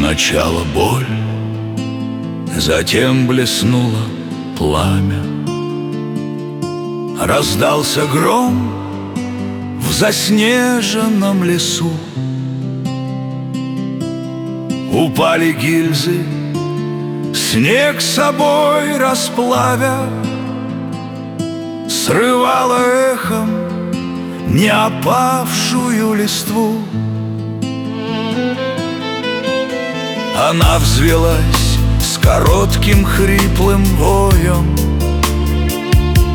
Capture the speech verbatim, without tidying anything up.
Сначала боль, затем блеснуло пламя. Раздался гром в заснеженном лесу. Упали гильзы, снег с собой расплавя, срывало эхом не опавшую листву. Она взвелась с коротким хриплым воем,